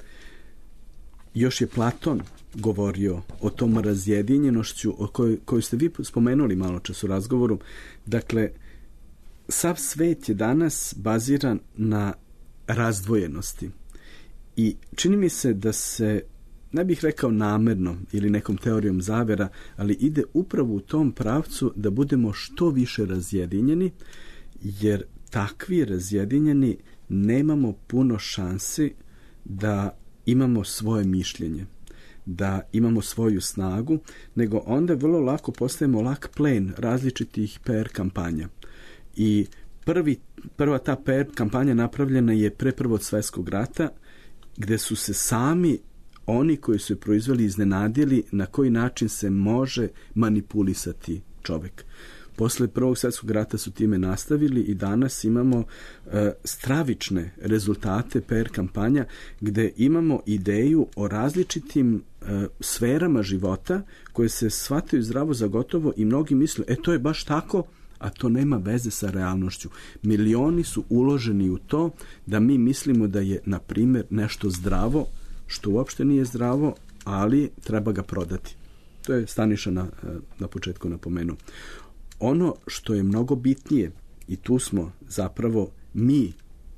Još je Platon govorio o tom razjedinjenošću o kojoj, koju ste vi spomenuli malo čas u razgovoru. Dakle, sav svet je danas baziran na razdvojenosti. I čini mi se da se, ne bih rekao namerno ili nekom teorijom zavera, ali ide upravo u tom pravcu da budemo što više razjedinjeni, jer takvi razjedinjeni nemamo puno šansi da imamo svoje mišljenje, da imamo svoju snagu, nego onda vrlo lako postajemo lak plen različitih P R kampanja. I prvi, prva ta P R kampanja napravljena je pre Prvog svjetskog rata, gde su se sami oni koji su je proizveli iznenadili na koji način se može manipulisati čovek. Posle Prvog svjetskog rata su time nastavili i danas imamo e, stravične rezultate P R kampanja gde imamo ideju o različitim e, sferama života koje se shvataju zdravo za gotovo i mnogi misle, e to je baš tako, a to nema veze sa realnošću. Milioni su uloženi u to da mi mislimo da je, na primjer, nešto zdravo, što uopšte nije zdravo, ali treba ga prodati. To je Staniša na, na početku napomenuo. Ono što je mnogo bitnije, i tu smo zapravo mi,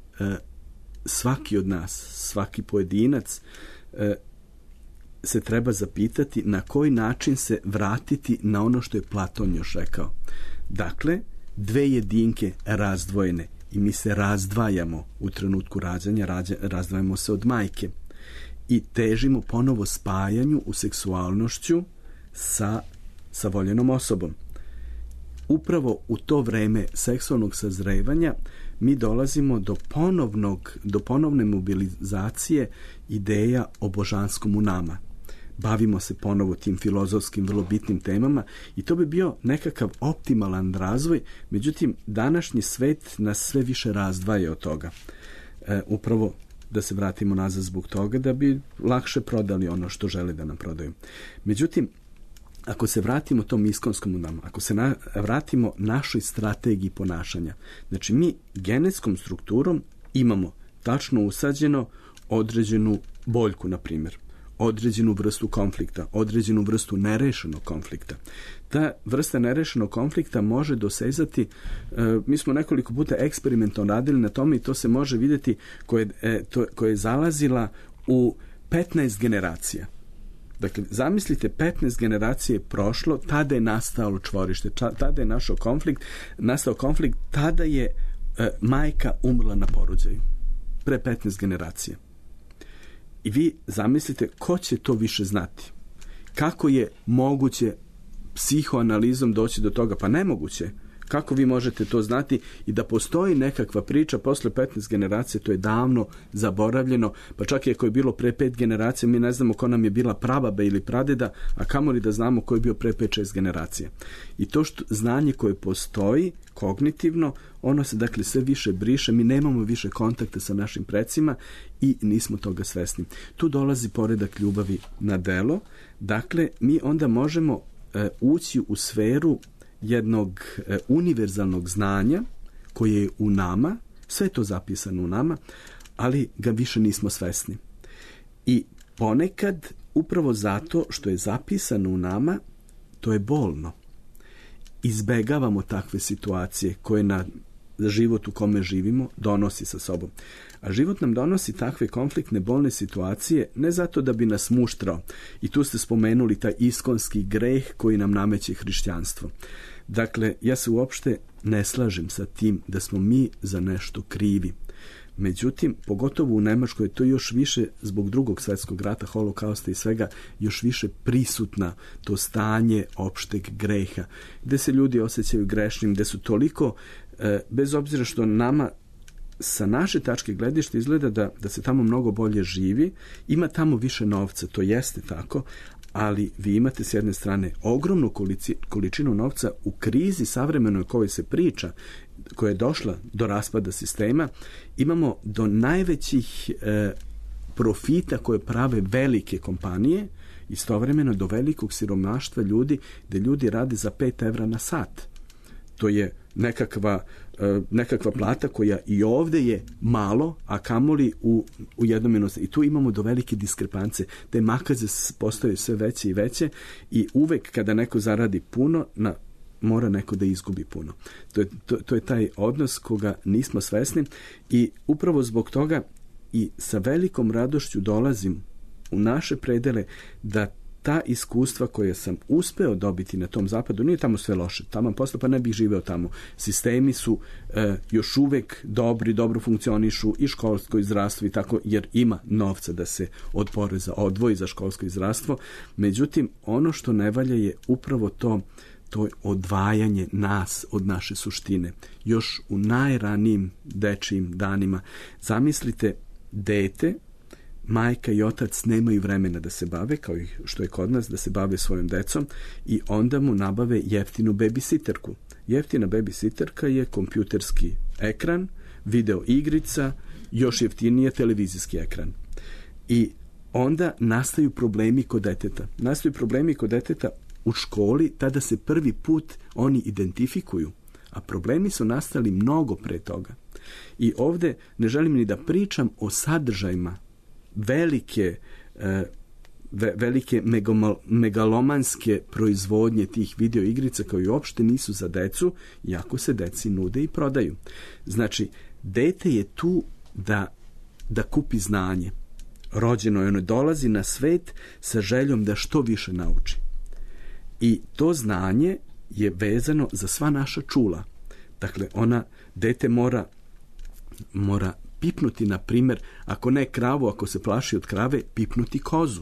svaki od nas, svaki pojedinac, se treba zapitati na koji način se vratiti na ono što je Platon još rekao. Dakle, dve jedinke razdvojene i mi se razdvajamo u trenutku rađanja, razdvajamo se od majke i težimo ponovo spajanju u seksualnošću sa, sa voljenom osobom. Upravo u to vreme seksualnog sazrevanja mi dolazimo do ponovnog, do ponovne mobilizacije ideja o božanskom u nama. Bavimo se ponovo tim filozofskim vrlo bitnim temama i to bi bio nekakav optimalan razvoj, međutim današnji svet nas sve više razdvaja od toga. E, upravo da se vratimo nazad zbog toga da bi lakše prodali ono što žele da nam prodaju. Međutim, ako se vratimo tom iskonskom u nama, ako se na, vratimo našoj strategiji ponašanja, znači mi genetskom strukturom imamo tačno usađeno određenu boljku, na primjer, određenu vrstu konflikta, određenu vrstu nerešenog konflikta. Ta vrsta nerešenog konflikta može dosezati, e, mi smo nekoliko puta eksperimentalno radili na tome i to se može vidjeti koje, e, to, koje je zalazila u petnaest generacija. Dakle, zamislite, petnaest generacije je prošlo, tada je nastalo čvorište, tada je našao konflikt, nastao konflikt, tada je e, majka umrla na porođaju. Pre petnaest generacija. I vi zamislite ko će to više znati. Kako je moguće psihoanalizom doći do toga? Pa nemoguće. Kako vi možete to znati i da postoji nekakva priča posle petnaest generacije, to je davno zaboravljeno, pa čak i ako je bilo pre pet generacija, mi ne znamo ko nam je bila prababa ili pradeda, a kamoli da znamo ko je bio pre pet šest generacija. I to što znanje koje postoji kognitivno, ono se dakle sve više briše, mi nemamo više kontakta sa našim precima i nismo toga svesni. Tu dolazi poredak ljubavi na delo, dakle mi onda možemo e, ući u sferu jednog e, univerzalnog znanja koje je u nama, sve je to zapisano u nama, ali ga više nismo svesni. I ponekad, upravo zato što je zapisano u nama, to je bolno. Izbegavamo takve situacije koje na život u kome živimo donosi sa sobom. A život nam donosi takve konfliktne, bolne situacije ne zato da bi nas muštrao. I tu ste spomenuli taj iskonski greh koji nam nameće hrišćanstvo. Dakle, ja se uopšte ne slažem sa tim da smo mi za nešto krivi. Međutim, pogotovo u Nemačkoj je to još više zbog drugog svjetskog rata, holokausta i svega, još više prisutna to stanje opšteg greha, gde se ljudi osjećaju grešnim, gde su toliko, e, bez obzira što nama sa naše tačke gledišta izgleda da, da se tamo mnogo bolje živi, ima tamo više novca, to jeste tako, ali vi imate s jedne strane ogromnu količinu novca u krizi savremenoj kojoj se priča, koja je došla do raspada sistema, imamo do najvećih e, profita koje prave velike kompanije, istovremeno do velikog siromaštva ljudi, gde ljudi rade za pet evra na sat. To je nekakva, e, nekakva plata koja i ovde je malo, a kamoli u, u jednom minusu. I tu imamo do velike diskrepance. Te makaze postaju sve veće i veće i uvek kada neko zaradi puno, na mora neko da izgubi puno. To je, to, to je taj odnos koga nismo svesni i upravo zbog toga i sa velikom radošću dolazim u naše predele da ta iskustva koje sam uspeo dobiti na tom zapadu, nije tamo sve loše, tamo posle pa ne bih živeo tamo. Sistemi su e, još uvek dobri, dobro funkcionišu i školsko i zdravstvo i tako, jer ima novca da se od poreza odvoji za školsko i zdravstvo. Međutim, ono što ne valja je upravo to to je odvajanje nas od naše suštine. Još u najranijim dečijim danima. Zamislite, dete, majka i otac nemaju vremena da se bave, kao i što je kod nas, da se bave svojom decom i onda mu nabave jeftinu babysitterku. Jeftina babysitterka je kompjuterski ekran, video igrica, još jeftinije televizijski ekran. I onda nastaju problemi kod deteta. Nastaju problemi kod deteta u školi, tada se prvi put oni identifikuju, a problemi su nastali mnogo pre toga. I ovde ne želim ni da pričam o sadržajima velike, e, ve, velike megomol, megalomanske proizvodnje tih video igrica koji uopšte nisu za decu, iako se deci nude i prodaju. Znači, dete je tu da, da kupi znanje. Rođeno je, ono dolazi na svet sa željom da što više nauči. I to znanje je vezano za sva naša čula. Dakle, ona, dete mora, mora pipnuti, na primjer, ako ne kravu, ako se plaši od krave, pipnuti kozu.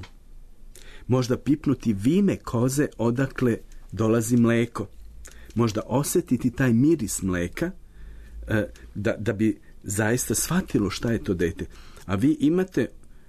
Možda pipnuti vime koze odakle dolazi mleko. Možda osjetiti taj miris mleka da, da bi zaista shvatilo šta je to dete. A vi imate,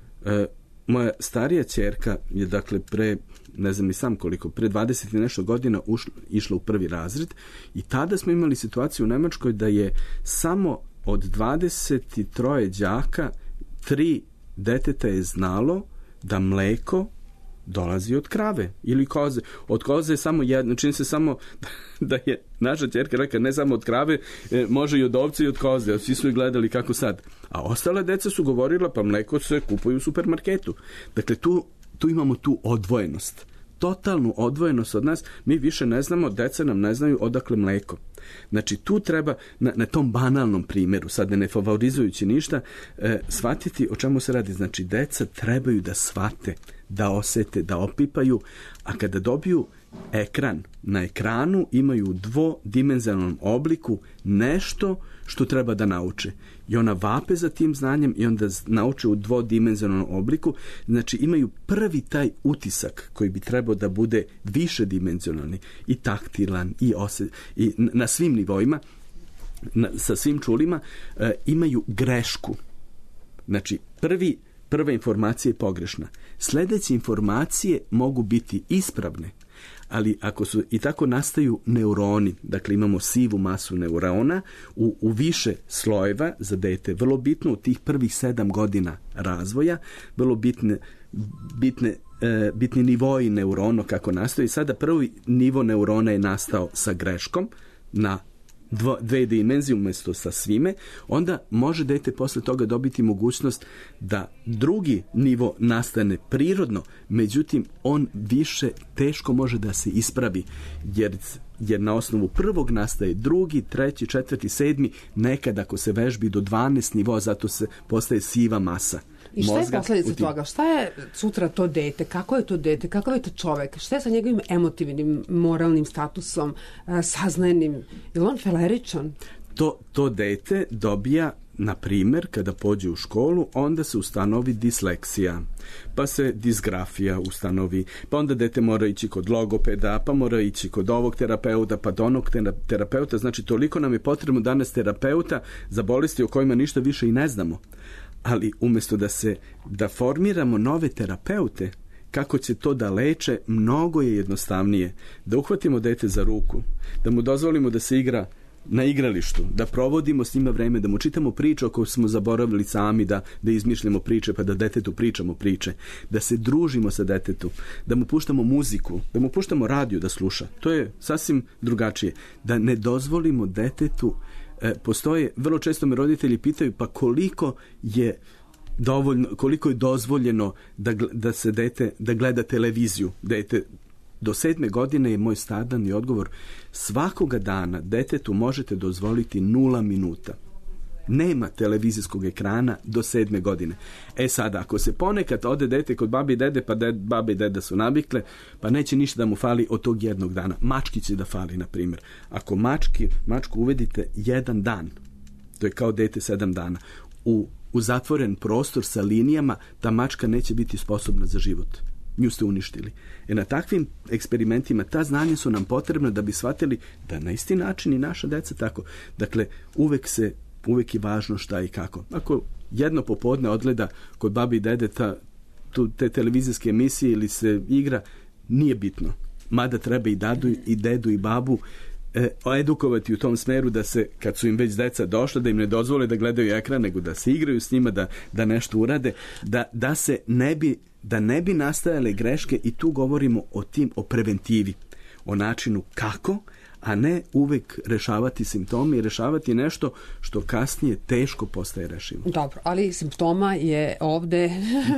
moja starija ćerka je dakle pre ne znam ni sam koliko, pre dvadeset i nešto godina ušla, išla u prvi razred i tada smo imali situaciju u Nemačkoj da je samo od dvadeset troje đaka tri deteta je znalo da mleko dolazi od krave ili koze. Od koze je samo jedno, čini se samo da je naša ćerka rekla ne samo od krave, može i od ovce i od koze. Svi su i gledali kako sad. A ostale deca su govorila pa mleko se kupuje u supermarketu. Dakle, tu tu imamo tu odvojenost. Totalnu odvojenost od nas. Mi više ne znamo, deca nam ne znaju odakle mleko. Znači, tu treba na, na tom banalnom primjeru, sad ne favorizujući ništa, e, shvatiti o čemu se radi. Znači, deca trebaju da shvate, da osete, da opipaju, a kada dobiju ekran, na ekranu imaju u dvodimenzionalnom obliku nešto što treba da nauče. I ona vape za tim znanjem i onda nauče u dvodimenzionalnom obliku. Znači imaju prvi taj utisak koji bi trebao da bude više dimenzionalni i taktilan i, ose, i na svim nivoima, na, sa svim čulima, e, imaju grešku. Znači prvi, prva informacija je pogrešna. Sledeće informacije mogu biti ispravne, ali ako su i tako nastaju neuroni, dakle imamo sivu masu neurona u, u više slojeva za dete, vrlo bitno u tih prvih sedam godina razvoja, vrlo bitne, bitne, e, bitni nivoji neurona kako nastaju. Sada prvi nivo neurona je nastao sa greškom na Dvo, dve dimenzije umjesto sa svime, onda može dete posle toga dobiti mogućnost da drugi nivo nastane prirodno, međutim on više teško može da se ispravi, jer, jer na osnovu prvog nastaje drugi, treći, četvrti, sedmi, nekad ako se vežbi do dvanaest nivoa, zato se postaje siva masa. I šta je posljedica toga? Šta je sutra to dete? Kako je to dete? Kakav je to čovek? Šta je sa njegovim emotivnim, moralnim statusom, saznajenim? Je li on feleričan? To, to dete dobija, na primjer, kada pođe u školu, onda se ustanovi disleksija, pa se disgrafija ustanovi, pa onda dete mora ići kod logopeda, pa mora ići kod ovog terapeuta, pa do onog terapeuta. Znači, toliko nam je potrebno danas terapeuta za bolesti o kojima ništa više i ne znamo. Ali umjesto da se da formiramo nove terapeute, kako će to da leče, mnogo je jednostavnije da uhvatimo dete za ruku, da mu dozvolimo da se igra na igralištu, da provodimo s njima vreme, da mu čitamo priče ako smo zaboravili sami da, da izmišljamo priče, pa da detetu pričamo priče, da se družimo sa detetu, da mu puštamo muziku, da mu puštamo radio da sluša. To je sasvim drugačije. Da ne dozvolimo detetu. E, postoje, vrlo često me roditelji pitaju, pa koliko je dovoljno, koliko je dozvoljeno da, da se dete, da gleda televiziju. Dete do sedme godine je moj standardni odgovor, svakoga dana detetu možete dozvoliti nula minuta. Nema televizijskog ekrana do sedme godine. E sada, ako se ponekad ode dete kod babi i dede, pa ded, babi i deda su navikle, pa neće ništa da mu fali od tog jednog dana. Mački će da fali, na primjer. Ako mački, mačku uvedite jedan dan, to je kao dete sedam dana, u, u zatvoren prostor sa linijama, ta mačka neće biti sposobna za život. Nju ste uništili. E na takvim eksperimentima ta znanja su nam potrebna da bi shvatili da na isti način i naša deca tako. Dakle, uvek se uvek je važno šta i kako. Ako jedno popodne odgleda kod babi i dede ta, tu, te televizijske emisije ili se igra, nije bitno. Mada treba i dadu i dedu i babu e, edukovati u tom smeru da se, kad su im već deca došla, da im ne dozvole da gledaju ekran, nego da se igraju s njima, da, da nešto urade, da, da se ne bi, da ne bi nastajale greške, i tu govorimo o tim, o preventivi, o načinu kako, a ne uvek rešavati simptome i rešavati nešto što kasnije teško postaje rešivo. Dobro, ali simptoma je ovde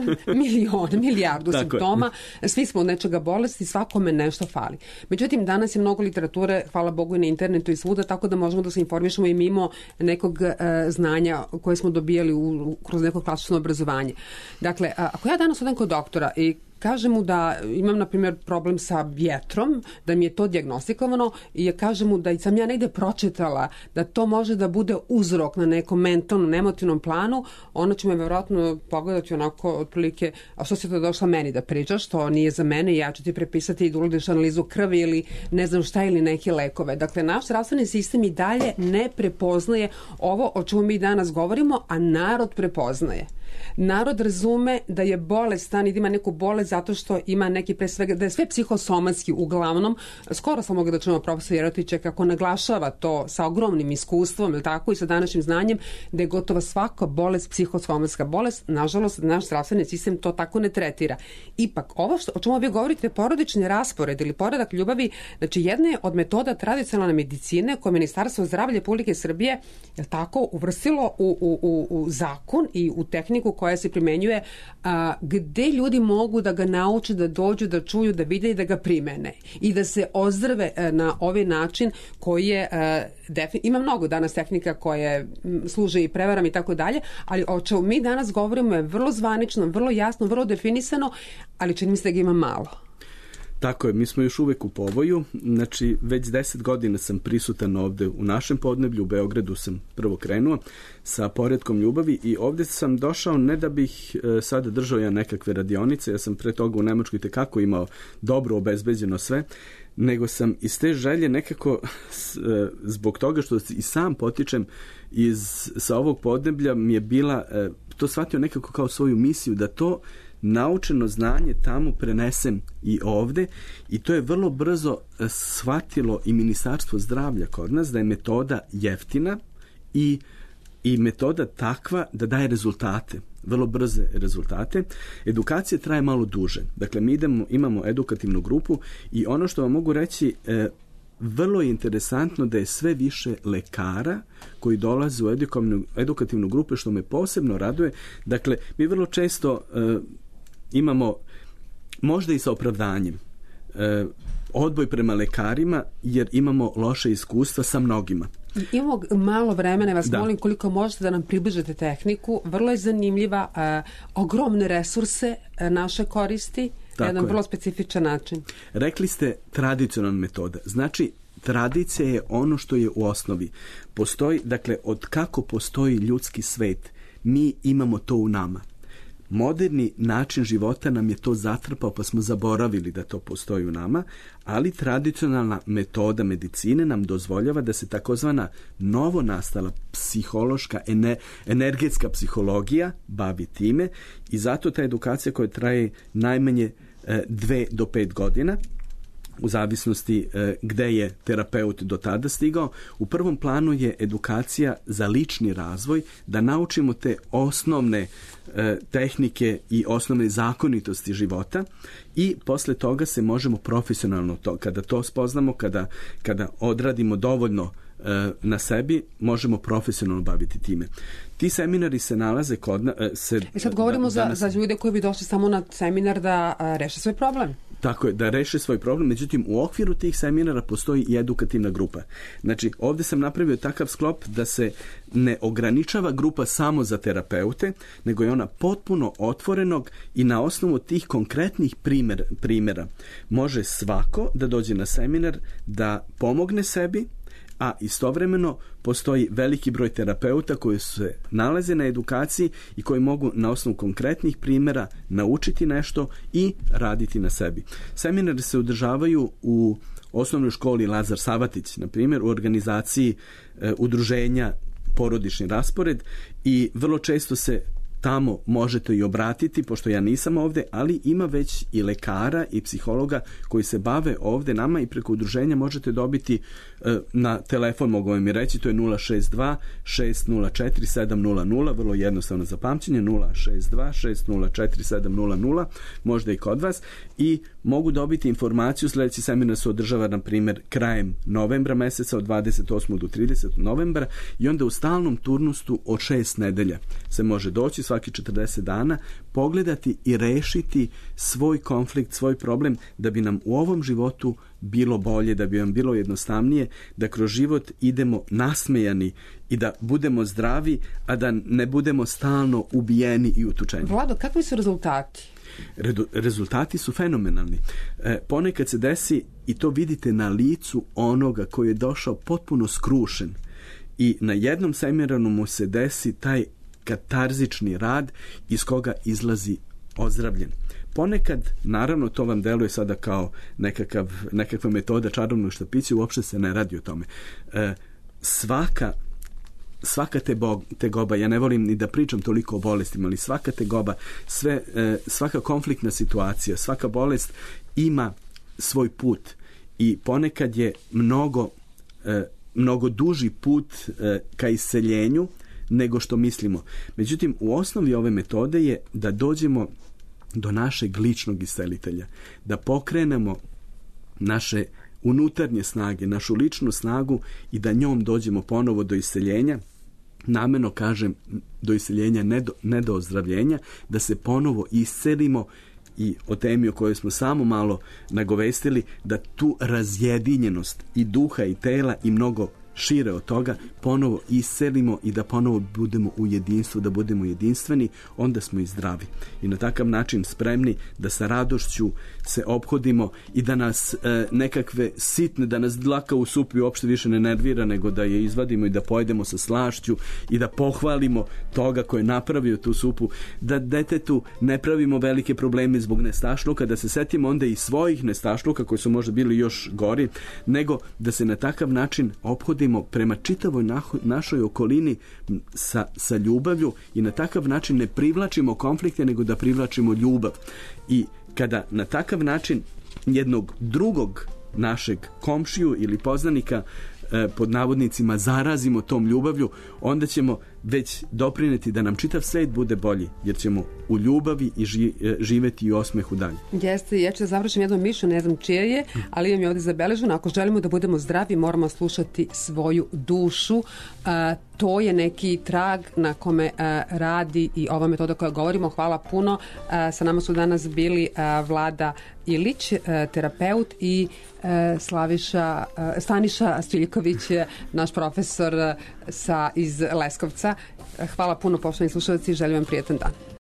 milion, milijardu Tako simptoma. Je. Svi smo od nečega bolesti, svakome nešto fali. Međutim, danas je mnogo literature, hvala Bogu, i na internetu i svuda, tako da možemo da se informišemo i mimo nekog e, znanja koje smo dobijali u, kroz neko klasično obrazovanje. Dakle, ako ja danas odem kod doktora i kažem mu da imam, na primjer, problem sa vjetrom, da mi je to dijagnostikovano, i ja kažem mu da sam ja negde pročitala da to može da bude uzrok na nekom mentalnom, emotivnom planu, ona će me vjerojatno pogledati onako otprilike, a što si to došla meni da pričaš, to nije za mene, ja ću ti prepisati i da uradiš analizu krvi ili ne znam šta, ili neke lekove. Dakle, naš zdravstveni sistem i dalje ne prepoznaje ovo o čemu mi danas govorimo, a narod prepoznaje. Narod razume da je bolestan i da ima neku bolest zato što ima neki, pre svega, da je sve psihosomatski uglavnom. Skoro sam mogla da čujemo profesor Jerotića kako naglašava to sa ogromnim iskustvom, ili tako, i sa današnjim znanjem, da je gotovo svaka bolest psihosomatska bolest. Nažalost, naš zdravstveni sistem to tako ne tretira. Ipak, ovo što, o čemu vi govorite, porodični raspored ili poredak ljubavi, znači jedna je od metoda tradicionalne medicine koje Ministarstvo zdravlja Republike Srbije, je tako, uvrstilo u, u, u, u zakon i u tehniku koja se primenjuje, a, gde ljudi mogu da ga nauče, da dođu, da čuju, da vide i da ga primene i da se ozdrave a, na ovaj način koji je a, defin... ima mnogo danas tehnika koje m, služe i prevaram i tako dalje, ali o čemu mi danas govorimo je vrlo zvanično, vrlo jasno, vrlo definisano, ali čini mi se da ga ima malo. Tako je, mi smo još uvek u povoju, znači već deset godina sam prisutan ovde u našem podneblju, u Beogradu sam prvo krenuo sa Poretkom ljubavi i ovde sam došao ne da bih e, sada držao ja nekakve radionice, ja sam pre toga u Nemačkoj tekako imao dobro obezbeđeno sve, nego sam iz te želje nekako s, e, zbog toga što i sam potičem iz, sa ovog podneblja mi je bila, e, to shvatio nekako kao svoju misiju da to naučeno znanje tamo prenesem i ovde i to je vrlo brzo shvatilo i Ministarstvo zdravlja kod nas da je metoda jeftina i, i metoda takva da daje rezultate, vrlo brze rezultate. Edukacija traje malo duže. Dakle, mi idemo, imamo edukativnu grupu i ono što vam mogu reći, e, vrlo je interesantno da je sve više lekara koji dolaze u edukativnu, edukativnu grupu, što me posebno raduje. Dakle, mi vrlo često e, imamo, možda i sa opravdanjem, e, odboj prema lekarima jer imamo loše iskustva sa mnogima. Imamo malo vremena, vas da. molim koliko možete da nam približite tehniku. Vrlo je zanimljiva, e, ogromne resurse e, naše koristi na jedan vrlo specifičan način. Rekli ste tradicionalna metoda. Znači, tradicija je ono što je u osnovi. Postoji, dakle, od kako postoji ljudski svet, mi imamo to u nama. Moderni način života nam je to zatrpao pa smo zaboravili da to postoji u nama, ali tradicionalna metoda medicine nam dozvoljava da se takozvana novo nastala psihološka, energetska psihologija bavi time i zato ta edukacija koja traje najmanje e, dve do pet godina, u zavisnosti e, gde je terapeut do tada stigao. U prvom planu je edukacija za lični razvoj, da naučimo te osnovne e, tehnike i osnovne zakonitosti života i posle toga se možemo profesionalno, to, kada to spoznamo, kada, kada odradimo dovoljno e, na sebi, možemo profesionalno baviti time. Ti seminari se nalaze kod... E, se, I sad govorimo da, za, danas... za ljude koji bi došli samo na seminar da a, reše svoj problem. Tako je, da reše svoj problem, međutim u okviru tih seminara postoji i edukativna grupa. Znači, ovde sam napravio takav sklop da se ne ograničava grupa samo za terapeute, nego je ona potpuno otvorenog i na osnovu tih konkretnih primer, primjera može svako da dođe na seminar, da pomogne sebi, a istovremeno postoji veliki broj terapeuta koji se nalaze na edukaciji i koji mogu na osnovu konkretnih primjera naučiti nešto i raditi na sebi. Seminari se održavaju u osnovnoj školi Lazar Savatić, na primjer, u organizaciji e, udruženja Porodični raspored i vrlo često se tamo možete i obratiti, pošto ja nisam ovde, ali ima već i lekara i psihologa koji se bave ovde nama i preko udruženja možete dobiti e, na telefon, mogu vam i reći, to je nula šest dva šest nula četiri sedam nula nula, vrlo jednostavno za pamćenje, nula šest dva šest nula četiri sedam nula nula, možda i kod vas, i mogu dobiti informaciju. Sledeći seminar se održava, na primjer, krajem novembra meseca, od dvadeset osmog do tridesetog novembra, i onda u stalnom turnusu od šest nedelja se može doći svaki četrdeset dana, pogledati i rešiti svoj konflikt, svoj problem, da bi nam u ovom životu bilo bolje, da bi vam bilo jednostavnije, da kroz život idemo nasmejani i da budemo zdravi, a da ne budemo stalno ubijeni i utučeni. Vlado, kakvi su rezultati? Redu, rezultati su fenomenalni. E, ponekad se desi, i to vidite na licu onoga koji je došao potpuno skrušen, i na jednom seminaru mu se desi taj katarzični rad iz koga izlazi ozdravljen. Ponekad, naravno, to vam deluje sada kao nekakav, nekakva metoda čarobnog štapića, uopšte se ne radi o tome. E, svaka svaka tebo, tegoba, ja ne volim ni da pričam toliko o bolestima, ali svaka tegoba, sve, e, svaka konfliktna situacija, svaka bolest ima svoj put i ponekad je mnogo, e, mnogo duži put e, ka isceljenju nego što mislimo. Međutim, u osnovi ove metode je da dođemo do našeg ličnog iscelitelja, da pokrenemo naše unutarnje snage, našu ličnu snagu i da njom dođemo ponovo do isceljenja. Namerno kažem do isceljenja, ne do, ne do ozdravljenja, da se ponovo iscelimo, i o temi o kojoj smo samo malo nagovestili, da tu razjedinjenost i duha i tela i mnogo šire od toga, ponovo iselimo i da ponovo budemo u jedinstvu, da budemo jedinstveni, onda smo i zdravi. I na takav način spremni da sa radošću se ophodimo i da nas e, nekakve sitne, da nas dlaka u supi uopšte više ne nervira, nego da je izvadimo i da pojedemo sa slašću i da pohvalimo toga ko je napravio tu supu, da detetu ne pravimo velike probleme zbog nestašluka, da se setimo onda i svojih nestašluka koji su možda bili još gori, nego da se na takav način ophodimo prema čitavoj našoj okolini sa, sa ljubavlju i na takav način ne privlačimo konflikte, nego da privlačimo ljubav. I kada na takav način jednog drugog našeg komšiju ili poznanika e, pod navodnicima zarazimo tom ljubavlju, onda ćemo već doprineti da nam čitav svet bude bolji, jer ćemo u ljubavi i ži, živeti i u osmehu dalje. Jeste, ja ću da završim jednom mišlju, ne znam čije je, ali imam je ovdje zabeleženo. Ako želimo da budemo zdravi, moramo slušati svoju dušu. A, to je neki trag na kome a, radi i ova metoda koja govorimo. Hvala puno. A, sa nama su danas bili a, Vlada Ilić, a, terapeut, i a, Slaviša, a, Staniša Stiljković, naš profesor a, sa, iz Leskovca. Hvala puno, poštovani slušalci, želim vam prijetan dan.